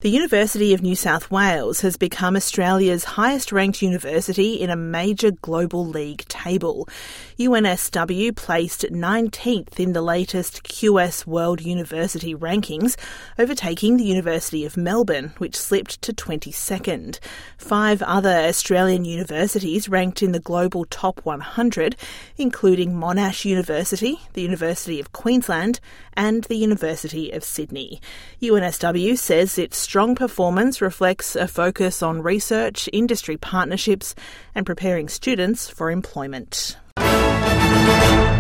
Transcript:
The University of New South Wales has become Australia's highest-ranked university in a major global league table. UNSW placed 19th in the latest QS World University rankings, overtaking the University of Melbourne, which slipped to 22nd. 5 other Australian universities ranked in the global top 100, including Monash University, the University of Queensland, and the University of Sydney. UNSW says its strong performance reflects a focus on research, industry partnerships, and preparing students for employment.